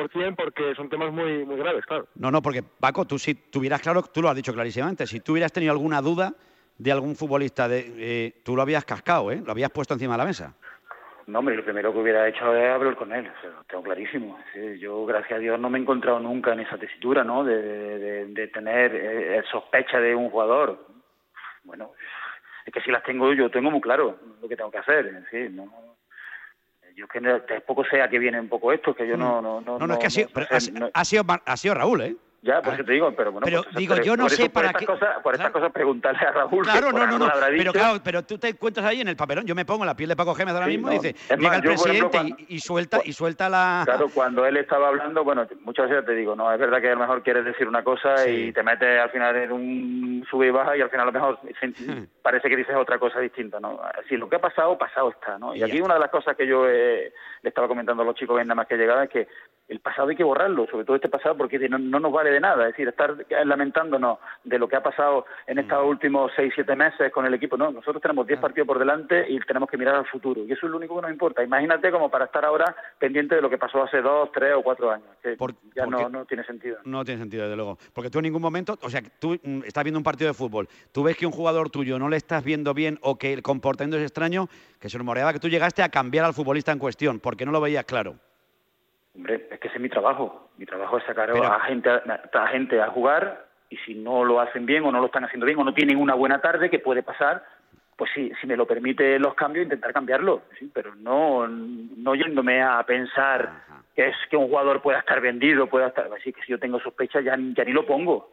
100% porque son temas muy, muy graves, claro. No, porque Paco, tú si tuvieras claro, tú lo has dicho clarísimamente, si tú hubieras tenido alguna duda de algún futbolista, tú lo habías cascado, ¿eh? Lo habías puesto encima de la mesa. No, hombre, lo primero que hubiera hecho es hablar con él, o sea, lo tengo clarísimo. Sí, yo, gracias a Dios, no me he encontrado nunca en esa tesitura, ¿no?, de tener sospecha de un jugador. Bueno, es que si las tengo yo tengo muy claro lo que tengo que hacer, ¿sí? No, yo es que tampoco sé a qué viene un poco esto, que yo No, es que ha sido Raúl, ¿eh? Ya, por eso te digo, pero bueno... Pero pues, digo, yo no sé para qué... Por estas cosas preguntarle a Raúl. Claro, no. Pero tú te encuentras ahí en el papelón. Yo me pongo en la piel de Paco Gémez ahora mismo y dice, llega el presidente y suelta la... Claro, cuando él estaba hablando, bueno, muchas veces te digo, no, es verdad que a lo mejor quieres decir una cosa y te metes al final en un sube y baja y al final a lo mejor parece que dices otra cosa distinta, ¿no? Si lo que ha pasado, pasado está, ¿no? Y aquí una de las cosas que yo le estaba comentando a los chicos nada más que llegaba es que el pasado hay que borrarlo, sobre todo este pasado, porque no nos vale de nada. Es decir, estar lamentándonos de lo que ha pasado en estos últimos 6-7 meses con el equipo. No, nosotros tenemos 10 partidos por delante y tenemos que mirar al futuro. Y eso es lo único que nos importa. Imagínate como para estar ahora pendiente de lo que pasó hace 2, 3 o 4 años. Que ya no tiene sentido. No tiene sentido, desde luego. Porque tú en ningún momento, o sea, tú estás viendo un partido de fútbol, tú ves que un jugador tuyo no le estás viendo bien o que el comportamiento es extraño, que se rumoreaba que tú llegaste a cambiar al futbolista en cuestión, porque no lo veías claro. Hombre, es que ese es mi trabajo. Mi trabajo es sacar a gente a jugar, y si no lo hacen bien o no lo están haciendo bien o no tienen una buena tarde, que puede pasar, pues sí, si me lo permite los cambios, intentar cambiarlo, ¿sí? Pero no yéndome a pensar que es que un jugador pueda estar vendido, así que si yo tengo sospechas ya ni lo pongo.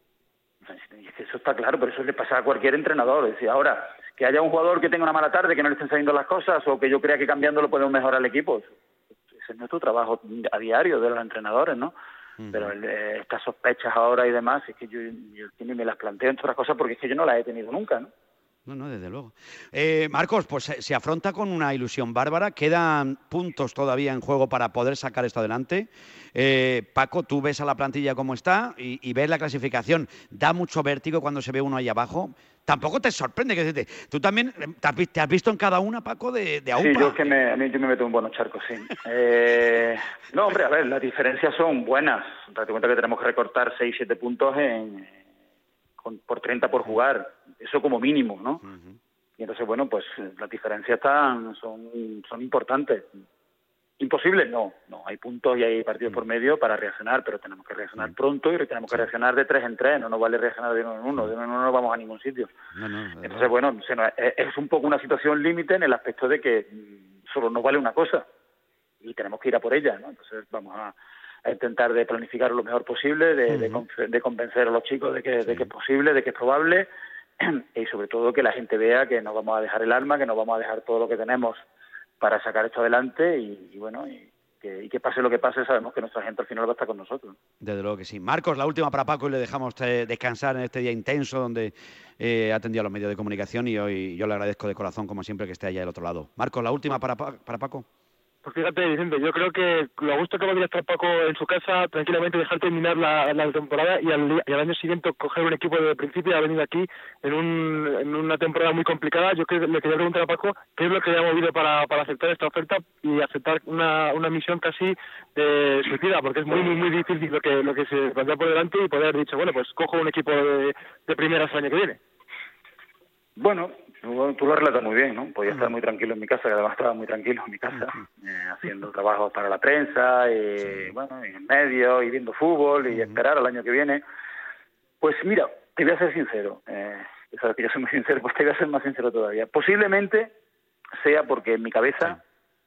Eso está claro, pero eso le pasa a cualquier entrenador. Es decir, ahora, que haya un jugador que tenga una mala tarde, que no le estén saliendo las cosas, o que yo crea que cambiándolo podemos mejorar el equipo, ese es nuestro trabajo a diario de los entrenadores, ¿no? Pero estas sospechas ahora y demás, es que yo ni me las planteo, entre otras cosas, porque es que yo no las he tenido nunca, ¿no? No, desde luego. Marcos, pues se afronta con una ilusión bárbara. Quedan puntos todavía en juego para poder sacar esto adelante. Paco, tú ves a la plantilla como está y ves la clasificación. Da mucho vértigo cuando se ve uno ahí abajo. Tampoco te sorprende que tú también te has visto en cada una, Paco, de AUPA. Sí, yo es que yo me meto en buenos charcos, sí. No, hombre, a ver, las diferencias son buenas. Date cuenta que tenemos que recortar 6-7 puntos por 30 por jugar, eso como mínimo, ¿no? Y entonces, bueno, pues las diferencias son importantes. ¿Imposibles? No, hay puntos y hay partidos por medio para reaccionar, pero tenemos que reaccionar pronto y tenemos que reaccionar de 3 en 3, no nos vale reaccionar de 1 en 1, de 1 en 1 no vamos a ningún sitio. Entonces, bueno, es un poco una situación límite en el aspecto de que solo nos vale una cosa y tenemos que ir a por ella, ¿no? Entonces vamos a intentar de planificar lo mejor posible, de convencer a los chicos de que es posible, de que es probable, y sobre todo que la gente vea que no vamos a dejar el alma, que no vamos a dejar todo lo que tenemos para sacar esto adelante y que pase lo que pase, sabemos que nuestra gente al final va a estar con nosotros. Desde luego que sí. Marcos, la última para Paco y le dejamos descansar en este día intenso donde ha atendido a los medios de comunicación y hoy yo le agradezco de corazón, como siempre, que esté allá del otro lado. Marcos, la última para Paco. Pues fíjate, Vicente, yo creo que lo a gusto que va a estar Paco en su casa, tranquilamente dejar terminar la temporada y al año siguiente coger un equipo desde el principio y ha venido aquí en una temporada muy complicada. Yo le quería preguntar a Paco qué es lo que le ha movido para aceptar esta oferta y aceptar una misión casi de suicida, porque es muy difícil lo que se plantea por delante y poder haber dicho, bueno, pues cojo un equipo de primeras el año que viene. Bueno, tú lo relatas muy bien, ¿no? Podía estar muy tranquilo en mi casa, que además estaba muy tranquilo en mi casa, haciendo trabajos para la prensa, bueno, en medios, y viendo fútbol, y esperar al año que viene. Pues mira, te voy a ser sincero, sabes que yo soy muy sincero, pues te voy a ser más sincero todavía. Posiblemente sea porque en mi cabeza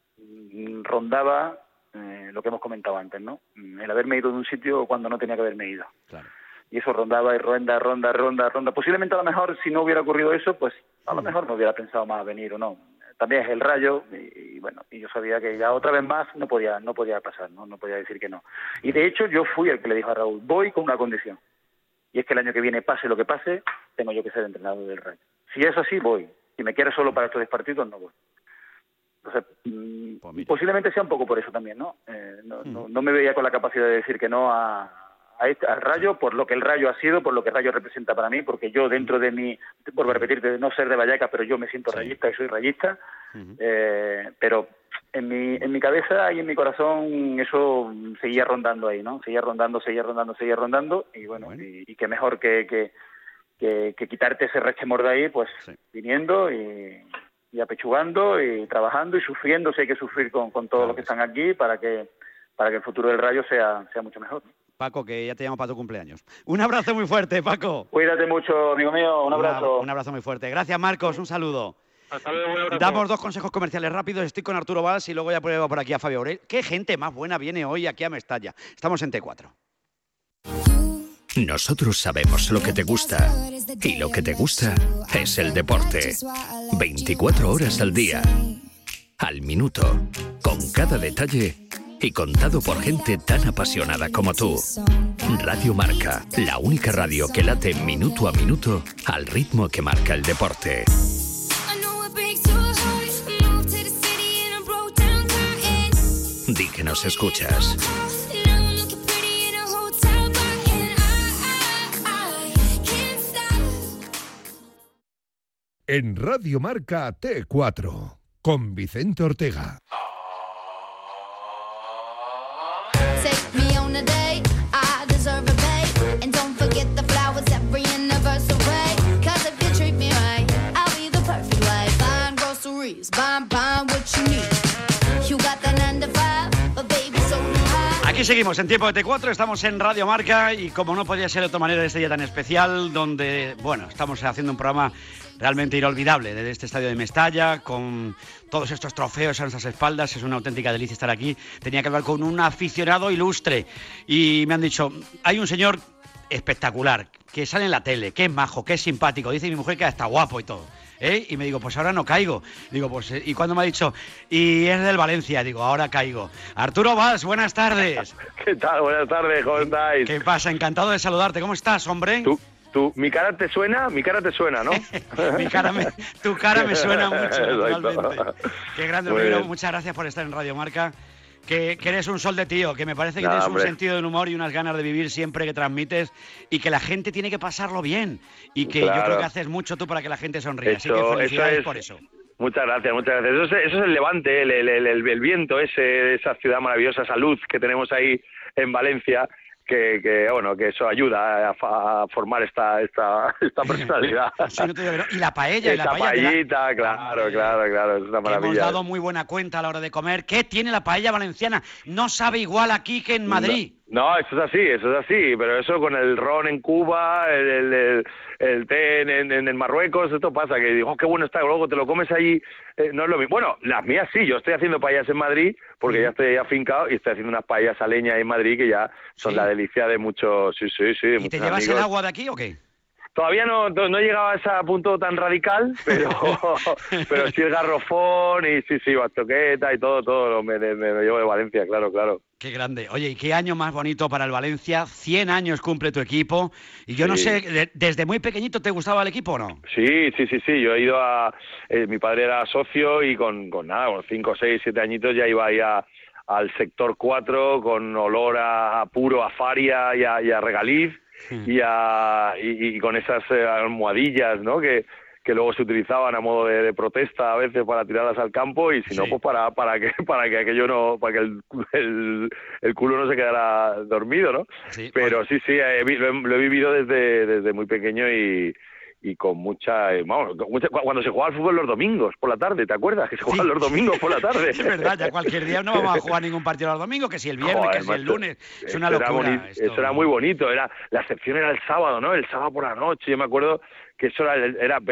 rondaba lo que hemos comentado antes, ¿no? El haberme ido de un sitio cuando no tenía que haberme ido. Claro. Y eso rondaba y ronda. Posiblemente a lo mejor si no hubiera ocurrido eso, pues a lo mejor no hubiera pensado más venir o no. También es el Rayo y bueno, y yo sabía que ya otra vez más no podía pasar, no podía decir que no. Y de hecho yo fui el que le dijo a Raúl, voy con una condición. Y es que el año que viene, pase lo que pase, tengo yo que ser entrenador del Rayo. Si es así, voy. Si me quieres solo para estos 10 partidos, no voy. Entonces, posiblemente sea un poco por eso también, ¿no? No me veía con la capacidad de decir que no al Rayo, por lo que el Rayo ha sido, por lo que el Rayo representa para mí, porque yo dentro de mí, por repetirte, de no ser de Vallecas, pero yo me siento rayista y soy rayista, pero en mi cabeza y en mi corazón eso seguía rondando ahí, ¿no? Seguía rondando, y bueno. Y qué mejor que quitarte ese resquemor de ahí, pues viniendo y apechugando y trabajando y sufriendo, si hay que sufrir con todos los que están aquí para que el futuro del Rayo sea mucho mejor. Paco, que ya te llamo para tu cumpleaños. Un abrazo muy fuerte, Paco. Cuídate mucho, amigo mío, un abrazo. Un abrazo muy fuerte. Gracias, Marcos, un saludo. Hasta luego, un abrazo. Damos 2 consejos comerciales rápidos. Estoy con Arturo Valls y luego ya pruebo por aquí a Fabio Aurel. Qué gente más buena viene hoy aquí a Mestalla. Estamos en T4. Nosotros sabemos lo que te gusta. Y lo que te gusta es el deporte. 24 horas al día. Al minuto. Con cada detalle. Y contado por gente tan apasionada como tú. Radio Marca. La única radio que late minuto a minuto al ritmo que marca el deporte. Di que nos escuchas. En Radio Marca T4, con Vicente Ortega. Aquí seguimos en Tiempo de T4, estamos en Radio Marca y como no podía ser de otra manera este día tan especial, donde, bueno, estamos haciendo un programa realmente inolvidable desde este estadio de Mestalla, con todos estos trofeos a nuestras espaldas. Es una auténtica delicia estar aquí. Tenía que hablar con un aficionado ilustre y me han dicho, hay un señor espectacular, que sale en la tele, que es majo, que es simpático, dice mi mujer que está guapo y todo. Y me digo, pues ahora no caigo. Digo, pues, ¿y cuando me ha dicho? Y es del Valencia. Digo, ahora caigo. Arturo Valls, buenas tardes. ¿Qué tal? Buenas tardes, ¿cómo estáis? ¿Qué pasa? Encantado de saludarte. ¿Cómo estás, hombre? Mi cara te suena, ¿no? Tu cara me suena mucho, naturalmente. Qué grande, bueno. Muchas gracias por estar en Radio Marca. Que eres un sol de tío, que me parece que tienes un sentido del humor y unas ganas de vivir siempre que transmites y que la gente tiene que pasarlo bien y que yo creo que haces mucho tú para que la gente sonríe, así que felicidades por eso. Muchas gracias. Eso es el Levante, el viento esa ciudad maravillosa, esa luz que tenemos ahí en Valencia, que eso ayuda a formar esta personalidad. Sí, no te digo, y la paella. Esta paellita, claro, es una maravilla. Hemos dado muy buena cuenta a la hora de comer. ¿Qué tiene la paella valenciana? No sabe igual aquí que en Madrid. No, eso es así, pero eso con el ron en Cuba, el té en Marruecos, esto pasa, que digo, qué bueno está, luego te lo comes allí, no es lo mismo. Bueno, las mías sí, yo estoy haciendo paellas en Madrid, porque ya estoy afincado y estoy haciendo unas paellas a leña en Madrid que ya son la delicia de muchos, sí, de ¿Y muchos te llevas amigos. el agua de aquí o qué? Todavía no llegaba a ese punto tan radical, pero sí el garrofón y sí, bastoqueta y todo me llevo de Valencia, claro. Qué grande. Oye, ¿y qué año más bonito para el Valencia? 100 años cumple tu equipo. Y yo no sé, ¿desde muy pequeñito te gustaba el equipo o no? Sí. Yo he ido mi padre era socio y con 5, 6, 7 añitos ya iba ahí al sector 4 con olor a puro, a faria y a regaliz. Y con esas almohadillas, ¿no? Que luego se utilizaban a modo de protesta a veces para tirarlas al campo y si no pues para que aquello no, para que el culo no se quedara dormido, ¿no? Sí, pero sí lo he vivido desde muy pequeño y con mucha, cuando se jugaba al fútbol los domingos por la tarde, ¿te acuerdas? Que se jugaban los domingos por la tarde. Es verdad, ya cualquier día no vamos a jugar ningún partido los domingos, que si el viernes, que si el lunes, es una locura. Eso era muy bonito, la excepción era el sábado, ¿no? El sábado por la noche, yo me acuerdo que eso era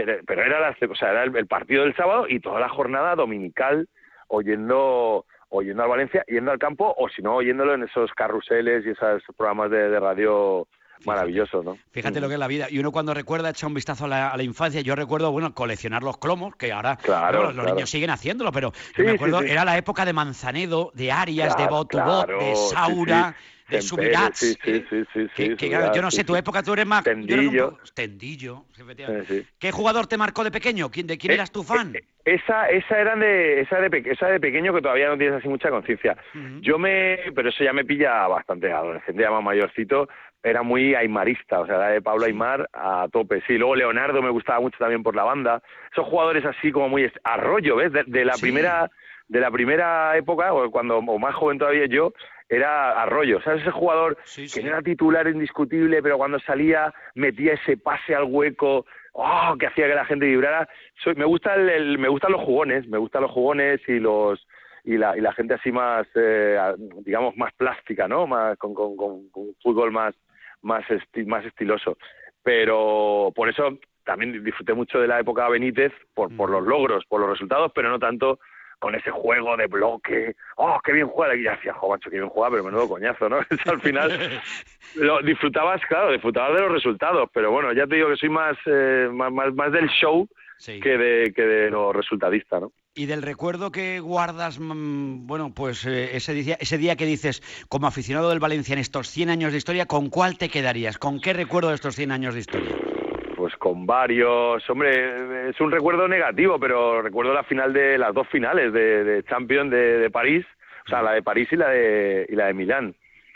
el partido del sábado y toda la jornada dominical oyendo al Valencia, yendo al campo o si no oyéndolo en esos carruseles y esos programas de radio. Maravilloso, ¿no? Fíjate lo que es la vida. Y uno cuando recuerda, echa un vistazo a la infancia. Yo recuerdo, coleccionar los cromos, que ahora los niños siguen haciéndolo, pero yo me acuerdo, era la época de Manzanedo, de Arias, de Botubot, de Saura, de Subirats. Yo no sé, tu época tú eres más... Tendillo. Tendillo, efectivamente. Sí. ¿Qué jugador te marcó de pequeño? ¿De quién eras tu fan? Esa de pequeño, que todavía no tienes así mucha conciencia. Pero eso ya me pilla bastante adolescente, ya más mayorcito. Era muy aymarista, era de Pablo Aimar a tope. Sí, luego Leonardo me gustaba mucho también por la banda. Esos jugadores así como muy Arroyo, ¿ves? De la primera de la primera época, o más joven todavía yo, era Arroyo, ¿sabes? Ese jugador que no era titular indiscutible, pero cuando salía metía ese pase al hueco, que hacía que la gente vibrara. Me gustan los jugones, y la gente así más, digamos, más plástica, ¿no? Más con fútbol más estiloso. Pero por eso también disfruté mucho de la época Benítez por los logros, por los resultados, pero no tanto con ese juego de bloque. ¡Qué bien juega! Y ya decía, macho, qué bien juega, pero menudo coñazo, ¿no? Al final disfrutabas de los resultados, pero bueno, ya te digo que soy más del show que de lo resultadista, ¿no? Y del recuerdo que guardas, bueno, pues ese día que dices, como aficionado del Valencia en estos 100 años de historia, ¿con cuál te quedarías? ¿Con qué recuerdo de estos 100 años de historia? Pues con varios. Hombre, es un recuerdo negativo, pero recuerdo las dos finales de Champions de París, o sea, la de París y la de Milán.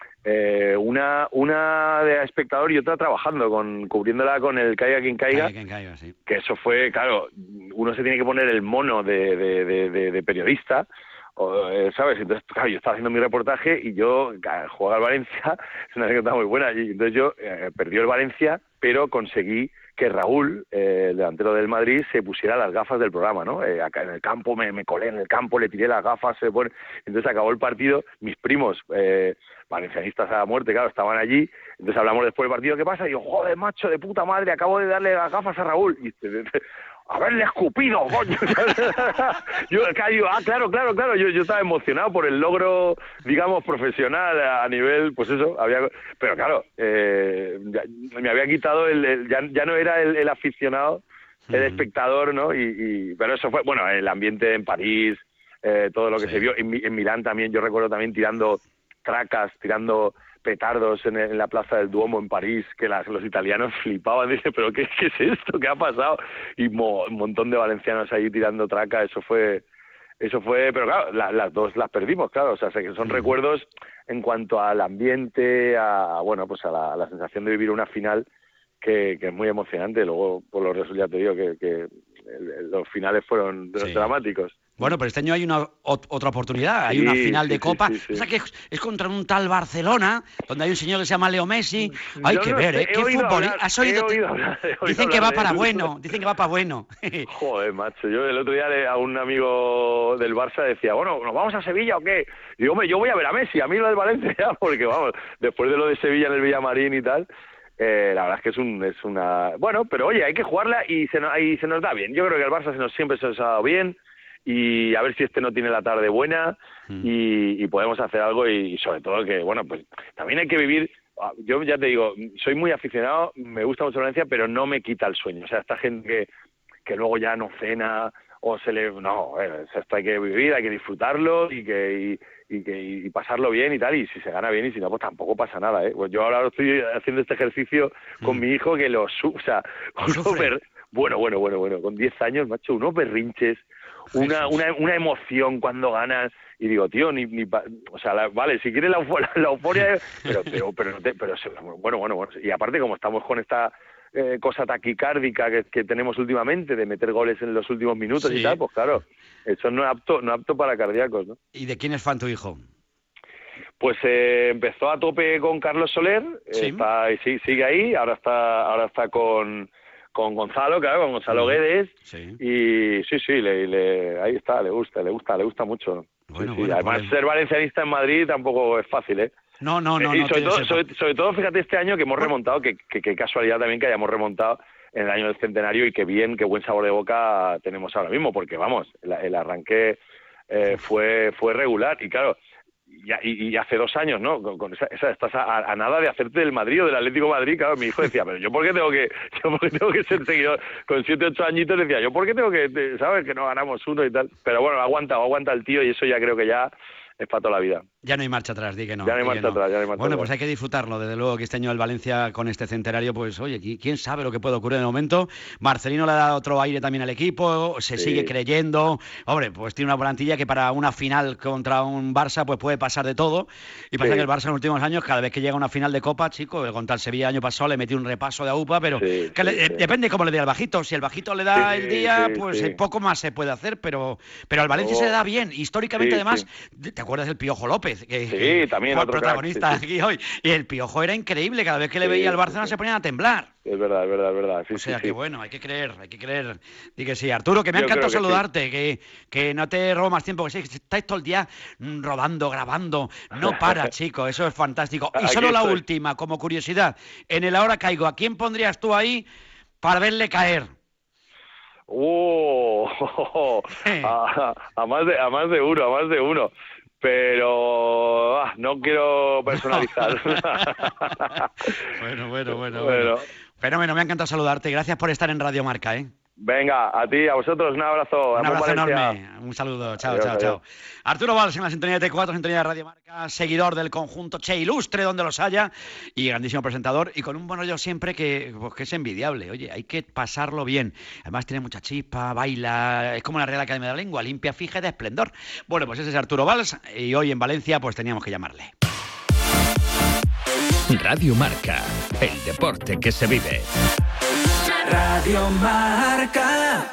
Una de espectador y otra trabajando, cubriéndola con el Caiga quien caiga, sí. Que eso fue, claro, uno se tiene que poner el mono de periodista, ¿sabes? Entonces, claro, yo estaba haciendo mi reportaje y yo jugaba al Valencia, es una anécdota muy buena, y entonces yo perdió el Valencia, pero conseguí que Raúl, el delantero del Madrid, se pusiera las gafas del programa, ¿no? Acá en el campo, me colé en el campo, le tiré las gafas, entonces acabó el partido, mis primos, valencianistas a la muerte, claro, estaban allí, entonces hablamos después del partido, ¿qué pasa? Y yo, joder, macho, de puta madre, acabo de darle las gafas a Raúl, y haberle escupido, coño. Yo estaba emocionado por el logro, digamos, profesional a nivel, pues eso, pero claro, me había quitado ya no era el aficionado, el espectador, ¿no? Pero eso fue, bueno, el ambiente en París, todo lo que se vio, en Milán también, yo recuerdo también tirando tracas, tirando petardos en la Plaza del Duomo en París, que los italianos flipaban, dicen, pero ¿qué es esto? ¿Qué ha pasado? Y un montón de valencianos ahí tirando traca, eso fue, pero claro, las dos las perdimos, claro, o sea, que son recuerdos en cuanto al ambiente, bueno, pues a la sensación de vivir una final que es muy emocionante. Luego, por los resultados, ya te digo que los finales fueron dramáticos. Bueno, pero este año hay otra oportunidad, hay una final de Copa. O sea, que es contra un tal Barcelona, donde hay un señor que se llama Leo Messi. Hay que ver, ¿qué fútbol? ¿Has oído? Dicen que va para bueno, Joder, macho, yo el otro día a un amigo del Barça decía, bueno, ¿nos vamos a Sevilla o qué? Y digo, hombre, yo voy a ver a Messi, a mí lo del Valencia, porque vamos, después de lo de Sevilla en el Villamarín y tal, la verdad es que es una... Bueno, pero oye, hay que jugarla y se nos da bien. Yo creo que el Barça siempre se nos ha dado bien, y a ver si no tiene la tarde buena y podemos hacer algo, y sobre todo que, bueno, pues también hay que vivir. Yo ya te digo, soy muy aficionado, me gusta mucho Valencia, pero no me quita el sueño. O sea, esta gente que luego ya no cena o esto hay que vivir, hay que disfrutarlo y pasarlo bien y tal, y si se gana bien y si no, pues tampoco pasa nada, ¿eh? Pues yo ahora estoy haciendo este ejercicio con mi hijo que bueno, con 10 años, macho, unos berrinches, una emoción cuando ganas, y digo, tío, o sea, vale, si quieres la euforia, pero bueno, y aparte como estamos con esta cosa taquicárdica que tenemos últimamente, de meter goles en los últimos minutos y tal, pues claro, eso no es apto para cardíacos, ¿no? ¿Y de quién es fan tu hijo? Pues empezó a tope con Carlos Soler, sigue ahí, ahora está con Gonzalo, claro, con Gonzalo Guedes, y ahí está, le gusta mucho. Bueno, además, ser valencianista en Madrid tampoco es fácil, ¿eh? No. Y sobre todo, fíjate, este año que hemos remontado, que casualidad también que hayamos remontado en el año del centenario, y qué buen sabor de boca tenemos ahora mismo, porque vamos, el arranque fue regular, y claro, y hace 2 años, ¿no? Estás a nada de hacerte del Madrid o del Atlético de Madrid. Claro, mi hijo decía, pero ¿yo por qué tengo que ser seguidor? Con 7, 8 añitos decía, ¿yo por qué tengo que, sabes, que no ganamos uno y tal? Pero bueno, aguanta el tío, y eso ya creo que ya es para toda la vida. Ya no hay marcha atrás, di que no. Ya no hay marcha atrás, ya no hay marcha Bueno, atrás. pues hay que disfrutarlo. Desde luego que este año el Valencia con este centenario, pues oye, quién sabe lo que puede ocurrir en el momento. Marcelino le ha dado otro aire también al equipo, se sigue creyendo. Hombre, pues tiene una plantilla que para una final contra un Barça pues puede pasar de todo. Y pasa que el Barça en los últimos años, cada vez que llega a una final de Copa, chico, contra el Sevilla el año pasado le metió un repaso de AUPA, pero depende cómo le dé al bajito. Si el bajito le da el día, pues poco más se puede hacer, pero al Valencia se le da bien. Históricamente, además, ¿te acuerdas del Piojo López? Que también fue otro protagonista aquí hoy. Y el Piojo era increíble, cada vez que le veía al Barcelona se ponían a temblar. Es verdad, es verdad, es verdad. O sea, que bueno, hay que creer. Di que sí. Arturo, que me ha encantado saludarte, que no te robo más tiempo, que estáis todo el día rodando, grabando, no para, chico, eso es fantástico. Y solo la última, como curiosidad, en el Ahora Caigo, ¿a quién pondrías tú ahí para verle caer? A más de uno. Pero no quiero personalizar. Bueno. Fenómeno, me ha encantado saludarte. Gracias por estar en Radio Marca, ¿eh? Venga, a ti, a vosotros, un abrazo. Un abrazo enorme. Un saludo. Chao, adiós, chao. Arturo Valls en la sintonía de T4, sintonía de Radio Marca, seguidor del conjunto Che, ilustre donde los haya y grandísimo presentador y con un buen rollo siempre que es envidiable. Oye, hay que pasarlo bien. Además tiene mucha chispa, baila, es como la Real Academia de la Lengua, limpia, fija y de esplendor. Bueno, pues ese es Arturo Valls y hoy en Valencia pues teníamos que llamarle. Radio Marca, el deporte que se vive. Radio Marca.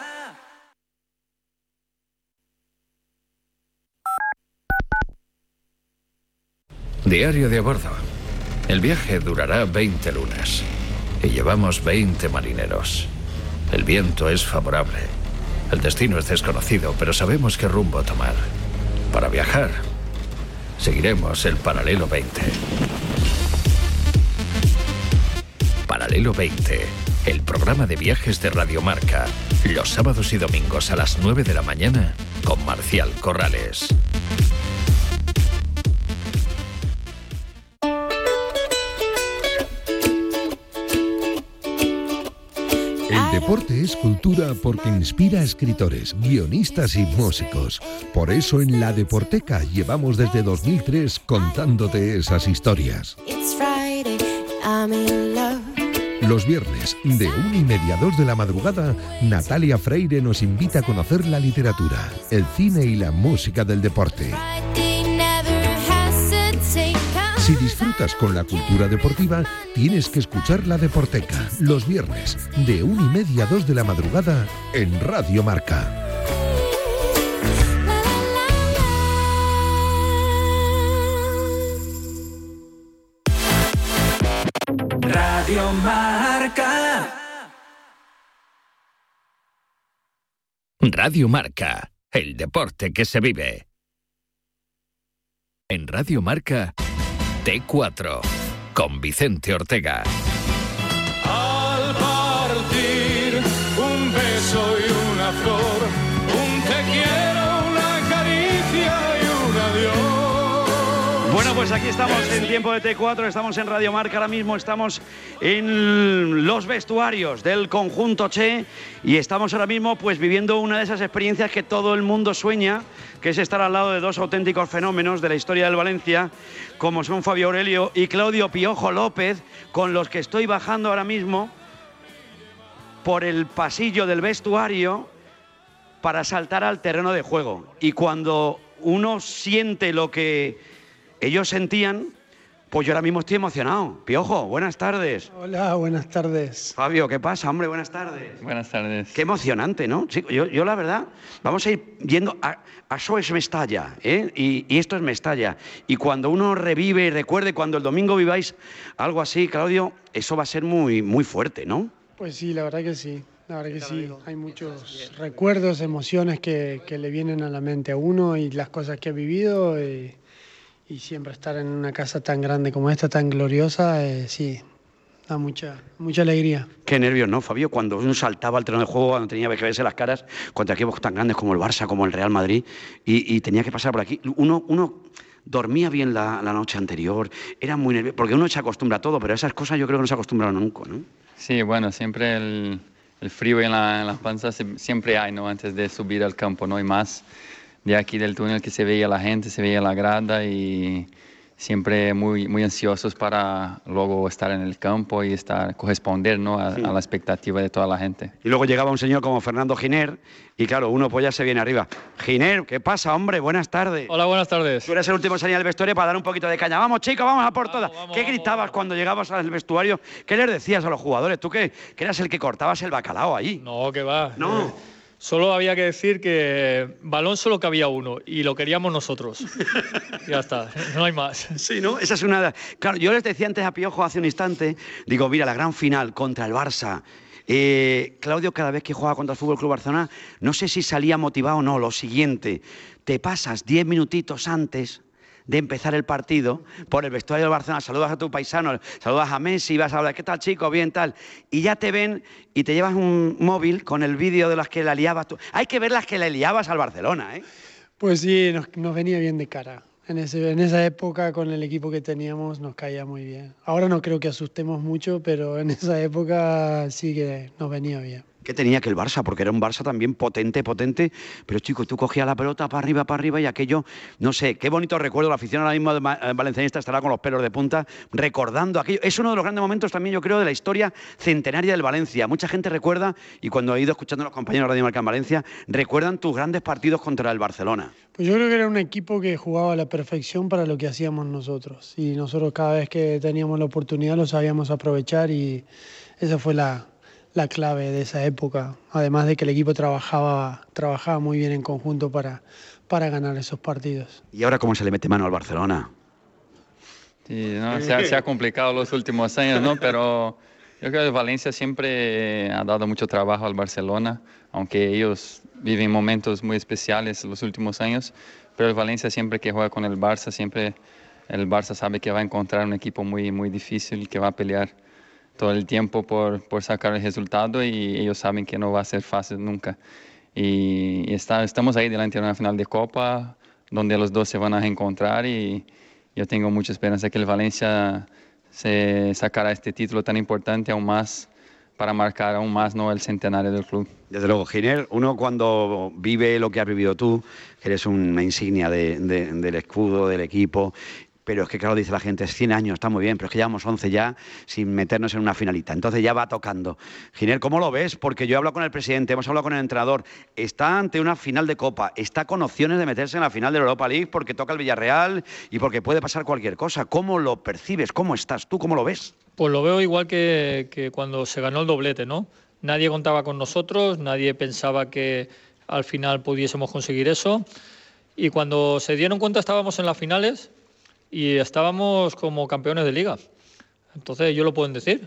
Diario de a bordo. El viaje durará 20 lunas y llevamos 20 marineros. El viento es favorable. El destino es desconocido, pero sabemos qué rumbo tomar. Para viajar, seguiremos el Paralelo 20. Paralelo 20, el programa de viajes de Radio Marca, los sábados y domingos a las 9 de la mañana con Marcial Corrales. El deporte es cultura porque inspira a escritores, guionistas y músicos. Por eso en La Deporteca llevamos desde 2003 contándote esas historias. Los viernes, de 1:30 a 2 de la madrugada, Natalia Freire nos invita a conocer la literatura, el cine y la música del deporte. Si disfrutas con la cultura deportiva, tienes que escuchar La Deporteca, los viernes, de 1:30 a 2 de la madrugada, en Radio Marca. Radio Marca. Radio Marca, el deporte que se vive. En Radio Marca, T4, con Vicente Ortega. Al partir, un beso y una flor, un te quiero, una caricia y un adiós. Bueno, pues aquí estamos en tiempo de T4, estamos en Radio Marca, ahora mismo estamos en los vestuarios del conjunto Che y estamos ahora mismo pues viviendo una de esas experiencias que todo el mundo sueña, que es estar al lado de dos auténticos fenómenos de la historia del Valencia, como son Fabio Aurelio y Claudio Piojo López, con los que estoy bajando ahora mismo por el pasillo del vestuario para saltar al terreno de juego. Y cuando uno siente lo que ellos sentían, pues yo ahora mismo estoy emocionado. Piojo, buenas tardes. Hola, buenas tardes. Fabio, ¿qué pasa, hombre? Buenas tardes. Buenas tardes. Qué emocionante, ¿no? Chico, yo la verdad, vamos a ir yendo a eso es Mestalla, ¿eh? Y esto es Mestalla. Y cuando uno revive y recuerde, cuando el domingo viváis algo así, Claudio, eso va a ser muy, muy fuerte, ¿no? Pues sí, la verdad que sí. La verdad que sí. Hay muchos recuerdos, emociones que le vienen a la mente a uno y las cosas que ha vivido. Y siempre estar en una casa tan grande como esta, tan gloriosa, sí, da mucha alegría. Qué nervios, ¿no, Fabio? Cuando uno saltaba al terreno de juego, cuando tenía que verse las caras contra equipos tan grandes como el Barça, como el Real Madrid, y tenía que pasar por aquí. Uno dormía bien la noche anterior, era muy nervioso, porque uno se acostumbra a todo, pero a esas cosas yo creo que no se acostumbraron nunca, ¿no? Sí, bueno, siempre el frío en la panza siempre hay, ¿no? Antes de subir al campo, ¿no? Y más de aquí del túnel que se veía la gente, se veía la grada y siempre muy, muy ansiosos para luego estar en el campo y corresponder, ¿no? a la expectativa de toda la gente. Y luego llegaba un señor como Fernando Giner y claro, uno pues ya se viene arriba. Giner, ¿qué pasa, hombre? Buenas tardes. Hola, buenas tardes. Tú eres el último en salir del vestuario para dar un poquito de caña. Vamos, chicos, vamos a por todas. ¿Qué gritabas cuando llegabas al vestuario? ¿Qué les decías a los jugadores? ¿Tú que eras el que cortabas el bacalao ahí? No, que va. No. Solo había que decir que balón solo cabía uno y lo queríamos nosotros. Ya está, no hay más. Sí, ¿no? Esa es una... Claro, yo les decía antes a Piojo hace un instante, digo, mira, la gran final contra el Barça. Claudio, cada vez que jugaba contra el Fútbol Club Barcelona, no sé si salía motivado o no, lo siguiente, te pasas 10 minutitos antes de empezar el partido por el vestuario del Barcelona, saludas a tu paisano, saludas a Messi, vas a hablar, ¿qué tal, chico? Bien, tal. Y ya te ven y te llevas un móvil con el vídeo de las que la liabas tú. Hay que ver las que le liabas al Barcelona, ¿eh? Pues sí, nos venía bien de cara. En esa época, con el equipo que teníamos, nos caía muy bien. Ahora no creo que asustemos mucho, pero en esa época sí que nos venía bien. ¿Qué tenía que el Barça? Porque era un Barça también potente, pero chico, tú cogías la pelota para arriba y aquello, no sé, qué bonito recuerdo, la afición ahora mismo valencianista estará con los pelos de punta recordando aquello. Es uno de los grandes momentos también, yo creo, de la historia centenaria del Valencia. Mucha gente recuerda, y cuando he ido escuchando a los compañeros de Radio Marca en Valencia, recuerdan tus grandes partidos contra el Barcelona. Pues yo creo que era un equipo que jugaba a la perfección para lo que hacíamos nosotros. Y nosotros cada vez que teníamos la oportunidad lo sabíamos aprovechar y esa fue la clave de esa época, además de que el equipo trabajaba muy bien en conjunto para ganar esos partidos. ¿Y ahora cómo se le mete mano al Barcelona? Sí, ¿no? Se ha complicado los últimos años, ¿no? Pero yo creo que Valencia siempre ha dado mucho trabajo al Barcelona, aunque ellos viven momentos muy especiales los últimos años, pero el Valencia siempre que juega con el Barça, siempre el Barça sabe que va a encontrar un equipo muy, muy difícil, que va a pelear todo el tiempo por sacar el resultado y ellos saben que no va a ser fácil nunca. Y estamos ahí delante de una final de Copa donde los dos se van a reencontrar y yo tengo mucha esperanza que el Valencia se sacará este título tan importante aún más para marcar aún más, ¿no?, el centenario del club. Desde luego, Giner, uno cuando vive lo que has vivido tú, que eres una insignia del escudo, del equipo. Pero es que, claro, dice la gente, es 100 años, está muy bien, pero es que llevamos 11 ya sin meternos en una finalita. Entonces ya va tocando. Giner, ¿cómo lo ves? Porque yo he hablado con el presidente, hemos hablado con el entrenador. Está ante una final de Copa, está con opciones de meterse en la final de la Europa League porque toca el Villarreal y porque puede pasar cualquier cosa. ¿Cómo lo percibes? ¿Cómo estás tú? ¿Cómo lo ves? Pues lo veo igual que cuando se ganó el doblete, ¿no? Nadie contaba con nosotros, nadie pensaba que al final pudiésemos conseguir eso. Y cuando se dieron cuenta estábamos en las finales y estábamos como campeones de liga. Entonces ellos lo pueden decir.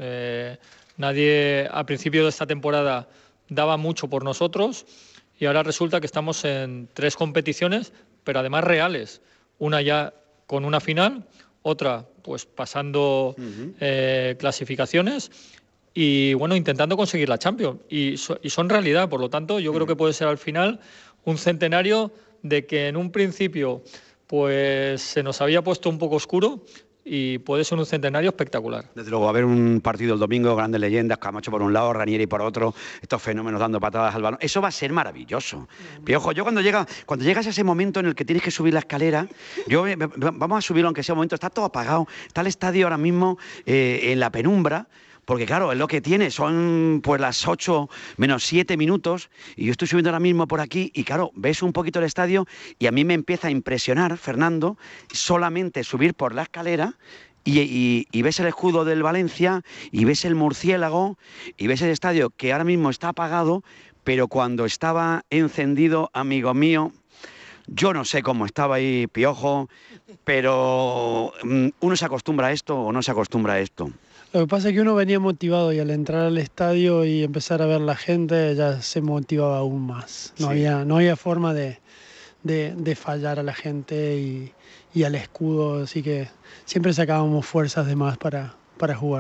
Nadie al principio de esta temporada daba mucho por nosotros y ahora resulta que estamos en 3 competiciones, pero además reales. Una ya con una final, otra pues pasando clasificaciones y bueno, intentando conseguir la Champions. Y son realidad, por lo tanto yo creo que puede ser al final un centenario de que en un principio pues se nos había puesto un poco oscuro y puede ser un centenario espectacular. Desde luego, va a haber un partido el domingo, grandes leyendas, Camacho por un lado, Ranieri por otro, estos fenómenos dando patadas al balón. Eso va a ser maravilloso. Piojo, yo cuando llegas a ese momento en el que tienes que subir la escalera, vamos a subirlo aunque sea un momento, está todo apagado, está el estadio ahora mismo en la penumbra. Porque claro, es lo que tiene, son pues las 8 menos 7 minutos y yo estoy subiendo ahora mismo por aquí y claro, ves un poquito el estadio y a mí me empieza a impresionar, Fernando, solamente subir por la escalera y ves el escudo del Valencia y ves el murciélago y ves el estadio que ahora mismo está apagado, pero cuando estaba encendido, amigo mío, yo no sé cómo estaba ahí, Piojo, pero uno se acostumbra a esto o no se acostumbra a esto. Lo que pasa es que uno venía motivado y al entrar al estadio y empezar a ver la gente ya se motivaba aún más. No había forma de fallar a la gente y al escudo, así que siempre sacábamos fuerzas de más para jugar.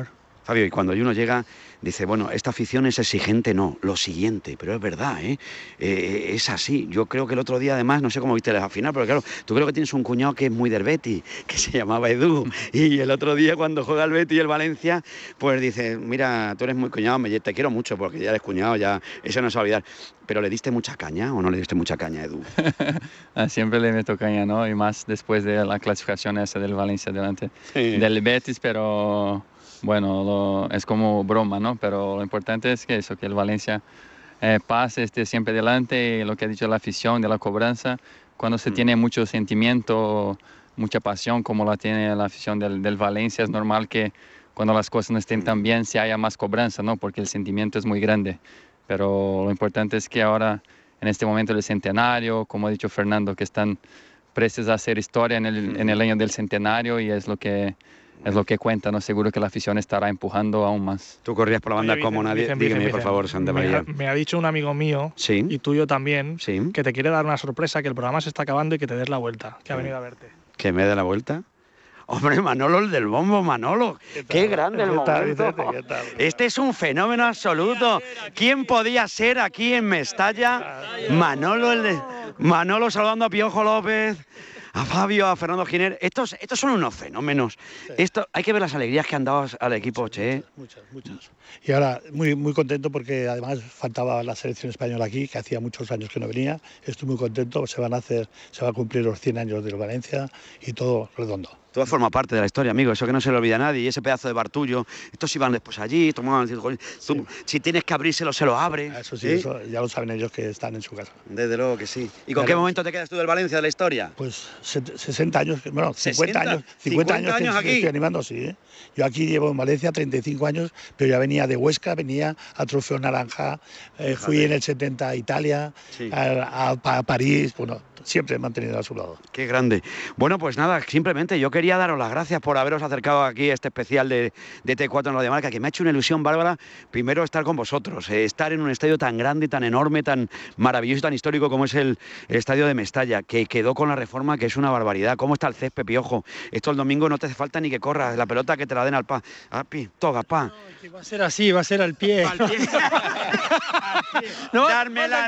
Fabio, y cuando uno llega, dice, bueno, esta afición es exigente, no, lo siguiente, pero es verdad, es así. Yo creo que el otro día, además, no sé cómo viste la final, pero claro, tú creo que tienes un cuñado que es muy del Betis, que se llamaba Edu, y el otro día cuando juega el Betis y el Valencia, pues dice, mira, tú eres muy cuñado, te quiero mucho, porque ya eres cuñado, ya eso no se va a olvidar. ¿Pero le diste mucha caña o no le diste mucha caña a Edu? Siempre le meto caña, ¿no? Y más después de la clasificación esa del Valencia delante del Betis, pero... Bueno, es como broma, ¿no? Pero lo importante es que eso, que el Valencia pase, esté siempre delante, y lo que ha dicho la afición de la cobranza, cuando se tiene mucho sentimiento, mucha pasión como la tiene la afición del Valencia, es normal que cuando las cosas no estén tan bien se haya más cobranza, ¿no? Porque el sentimiento es muy grande. Pero lo importante es que ahora, en este momento del centenario, como ha dicho Fernando, que están prestes a hacer historia en el año del centenario, y es lo que cuenta, ¿no? Seguro que la afición estará empujando aún más. Tú corrías por la banda como nadie. Dígame, por favor, Santa María. Me ha dicho un amigo mío, y tuyo también, que te quiere dar una sorpresa, que el programa se está acabando y que te des la vuelta, que ha venido a verte. ¿Que me dé la vuelta? Hombre, Manolo, el del bombo, Manolo. Qué grande el momento. ¿Qué tal? Este es un fenómeno absoluto. ¿Quién podía ser aquí en Mestalla? Manolo saludando a Piojo López, a Fabio, a Fernando Giner. Estos son unos fenómenos. Hay que ver las alegrías que han dado al equipo, Che. Muchas. Y ahora muy, muy contento porque además faltaba la selección española aquí, que hacía muchos años que no venía. Estoy muy contento, se va a cumplir los 100 años del Valencia y todo redondo. Todo forma parte de la historia, amigo, eso que no se le olvida a nadie. Y ese pedazo de bar tuyo, estos iban después allí, tomaban... Si tienes que abrírselo, se lo abre. Eso sí, eso ya lo saben ellos que están en su casa. Desde luego que sí. ¿Y con qué momento te quedas tú del Valencia, de la historia? Pues 60 años, bueno, 50 años aquí. Estoy animando, sí. Yo aquí llevo en Valencia 35 años, pero ya venía de Huesca, venía a Trofeo Naranja, fui en el 70 a Italia, a París, bueno, siempre he mantenido a su lado. Qué grande. Bueno, pues nada, simplemente yo quería daros las gracias por haberos acercado aquí a este especial de T4 en Radio Marca, que me ha hecho una ilusión bárbara, primero estar con vosotros, estar en un estadio tan grande, tan enorme, tan maravilloso y tan histórico como es el estadio de Mestalla, que quedó con la reforma, que es una barbaridad. ¿Cómo está el césped, Piojo? Esto el domingo no te hace falta ni que corras, la pelota que te la den al pa. Toga, pa. No, que va a ser así, va a ser al pie. Al pie. No, dármela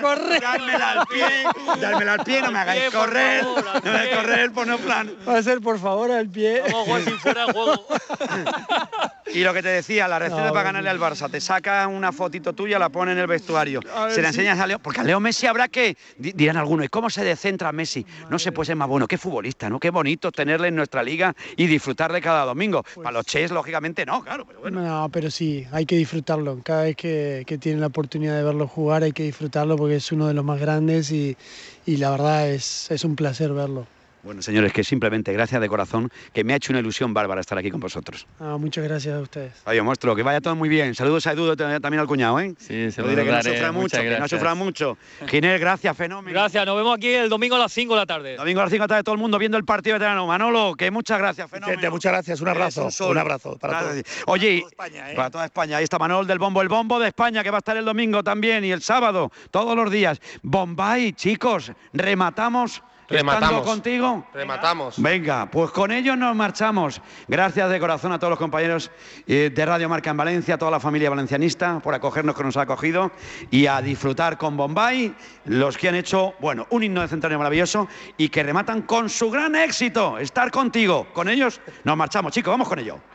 al pie, no me hagáis correr, por no plan. Va a ser, por favor, al pie. Vamos a jugar sin fuera de juego. Y lo que te decía, la receta para ganarle al Barça, te saca una fotito tuya, la pone en el vestuario, se la enseñas a Leo, porque a Leo Messi habrá que, dirán algunos, ¿y cómo se descentra Messi? No se puede ser más bueno, qué futbolista, ¿no? Qué bonito tenerle en nuestra liga y disfrutar de cada domingo. Para los Ches, lógicamente, no, claro, pero bueno. No, pero sí, hay que disfrutarlo. Cada vez que tienen la oportunidad de verlo jugar hay que disfrutarlo porque es uno de los más grandes y la verdad es un placer verlo. Bueno, señores, que simplemente gracias de corazón, que me ha hecho una ilusión bárbara estar aquí con vosotros. Muchas gracias a ustedes. Adiós, monstruo, que vaya todo muy bien. Saludos a Edu, también al cuñado, ¿eh? Sí, se lo diré, que no sufra mucho, Giner, gracias, fenómeno. Gracias, nos vemos aquí el domingo a las 5 de la tarde. Domingo a las 5 de la tarde, todo el mundo viendo el partido veterano. Manolo, que muchas gracias, fenómeno. Vicente, muchas gracias, un abrazo para todos. Oye, para toda España, para toda España, ahí está Manolo del Bombo, el Bombo de España, que va a estar el domingo también y el sábado, todos los días. Bombay, chicos, rematamos. ¿Estando contigo? Rematamos. Venga, pues con ellos nos marchamos. Gracias de corazón a todos los compañeros de Radio Marca en Valencia, a toda la familia valencianista por acogernos, que nos ha acogido, y a disfrutar con Bombay, los que han hecho, bueno, un himno de centenario maravilloso y que rematan con su gran éxito, estar contigo. Con ellos nos marchamos, chicos, vamos con ello.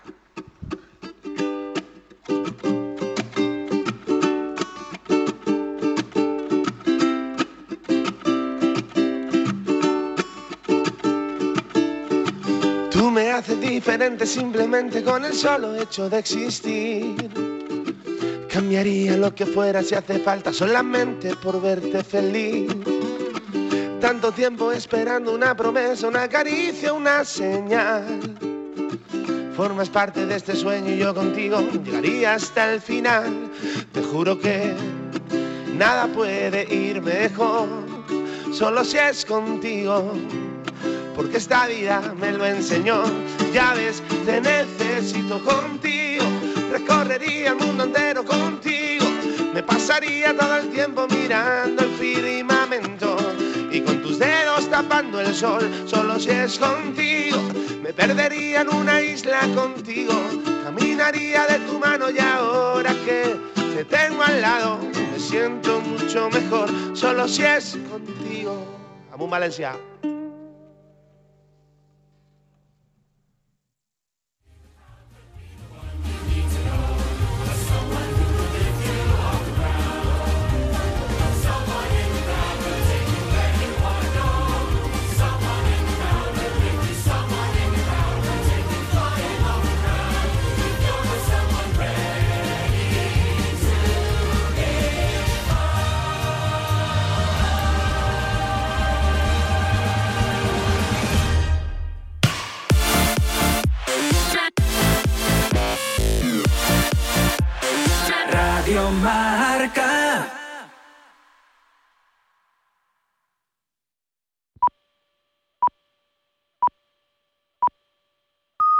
Tú me haces diferente simplemente con el solo hecho de existir. Cambiaría lo que fuera si hace falta solamente por verte feliz. Tanto tiempo esperando una promesa, una caricia, una señal. Formas parte de este sueño y yo contigo llegaría hasta el final. Te juro que nada puede ir mejor, solo si es contigo. Porque esta vida me lo enseñó. Ya ves, te necesito contigo. Recorrería el mundo entero contigo. Me pasaría todo el tiempo mirando el firmamento y con tus dedos tapando el sol. Solo si es contigo. Me perdería en una isla contigo, caminaría de tu mano y ahora que te tengo al lado me siento mucho mejor, solo si es contigo. Amun Valencia. Radio Marca.